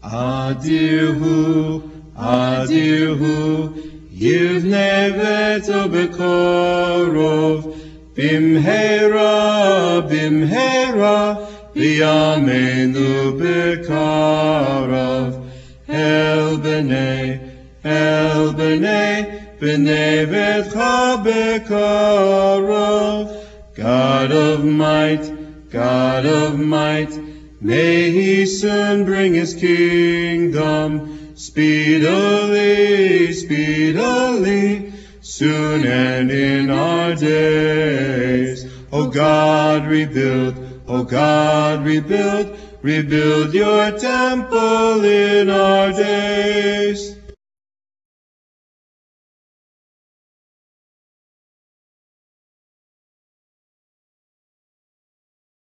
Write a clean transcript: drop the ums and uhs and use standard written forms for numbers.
Adirhu, Adirhu, Yivne veto bekorov, Bimhera, Bimhera, B'yamenu bekarav, El b'nei, b'nei vetcha bekarav. God of might, may he soon bring his kingdom, speedily, speedily, soon and in our days. O God, rebuild, rebuild your temple in our days.